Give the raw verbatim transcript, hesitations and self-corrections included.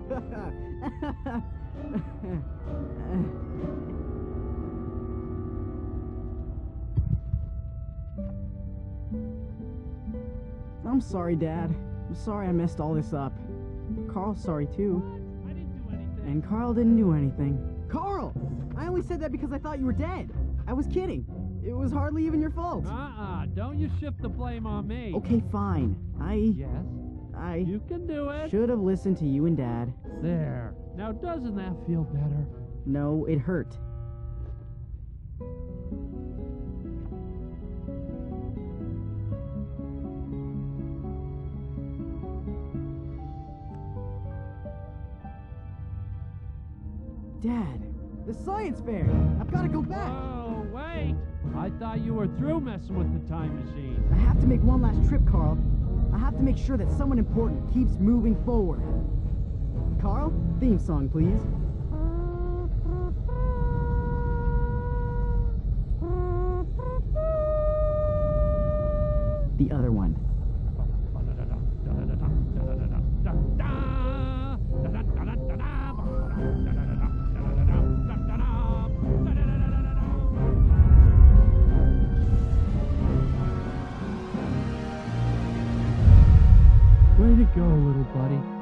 I'm sorry, Dad. I'm sorry I messed all this up. Carl's sorry, too. I didn't do anything. And Carl didn't do anything. Carl! I only said that because I thought you were dead. I was kidding. It was hardly even your fault. Uh-uh. Don't you shift the blame on me. Okay, fine. I... Yes? I... You can do it. should have listened to you and Dad. There. Now, doesn't that feel better? No, it hurt. Dad, the science fair! I've got to go back! Oh, wait! I thought you were through messing with the time machine. I have to make one last trip, Carl. I have to make sure that someone important keeps moving forward. Carl, theme song, please. The other one. Way to go, little buddy.